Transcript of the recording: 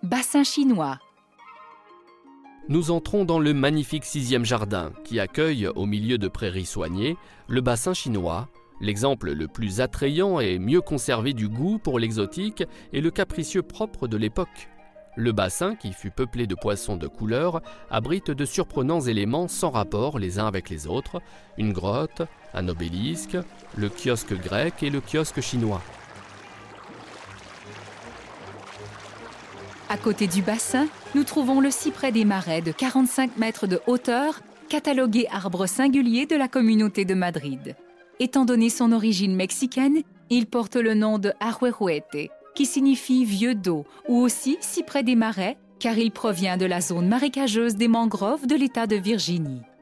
Bassin chinois. Nous entrons dans le magnifique 6e jardin qui accueille, au milieu de prairies soignées, le bassin chinois, l'exemple le plus attrayant et mieux conservé du goût pour l'exotique et le capricieux propre de l'époque. Le bassin, qui fut peuplé de poissons de couleur, abrite de surprenants éléments sans rapport les uns avec les autres, une grotte, un obélisque, le kiosque grec et le kiosque chinois. À côté du bassin, nous trouvons le cyprès des Marais de 45 mètres de hauteur, catalogué arbre singulier de la communauté de Madrid. Étant donné son origine mexicaine, il porte le nom de ahuehuete, qui signifie vieux d'eau, ou aussi cyprès des marais, car il provient de la zone marécageuse des mangroves de l'État de Virginie.